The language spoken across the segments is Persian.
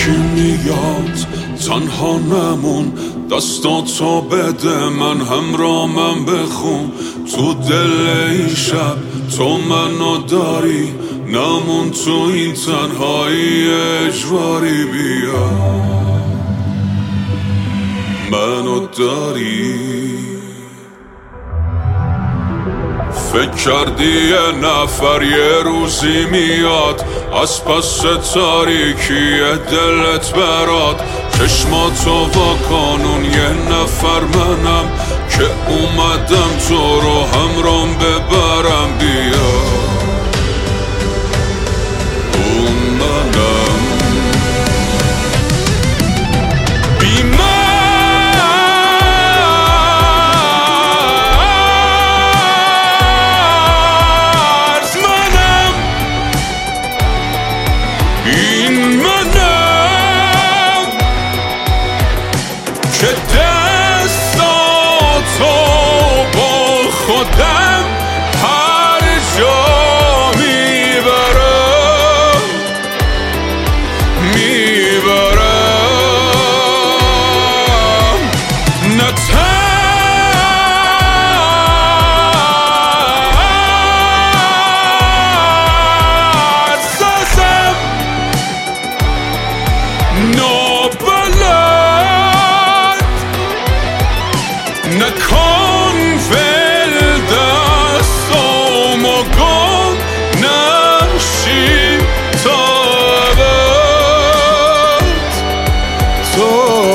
یکی میاد تنها نمون، دستاتو بده من همرامم بخون. تو دل این شب تو منو داری، نمون تو این تنهایی اجباری. بیا منو داری. فکر کردی یه نفر یه روزی میاد از پس تاریکی دلت برات، چشماتو واکنون یه نفر منم که اومدم تو رو همرام ببرم. بیا اون منم. بی مرز منم، این منم که دستاتو با خودم هر جا میبرم. نه ترسم، نابلد نکن ول دستامو، گم نشی تا ابد، تا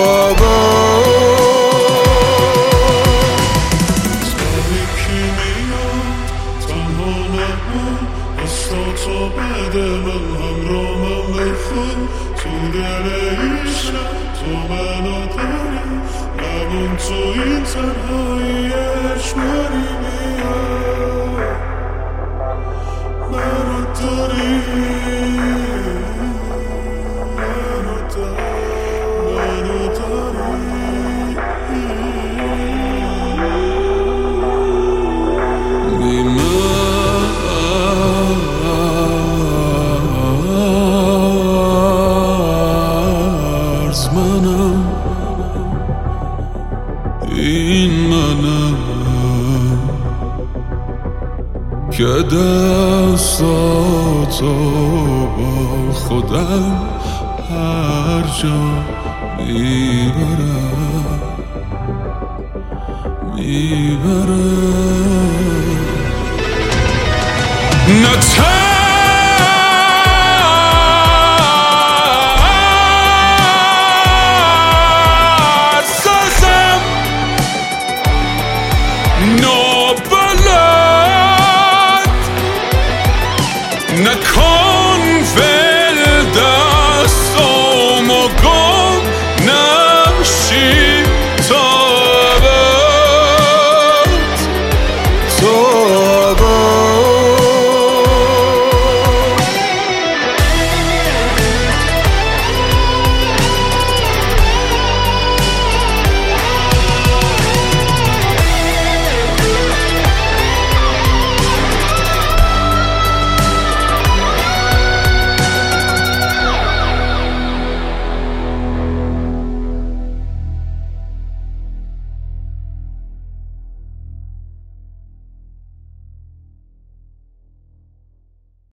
ابد. تاریکی میاد تنها نمون، دستاتو بده من همرامم بخون. تو دل این شب تو منو داری، نمون تو این تنهایی اجباری. بیا منو داری، منو داری. بی مرز منم، این منم که دستاتو با خودم هر جا میبرم. نه ترسم، نابلد نکن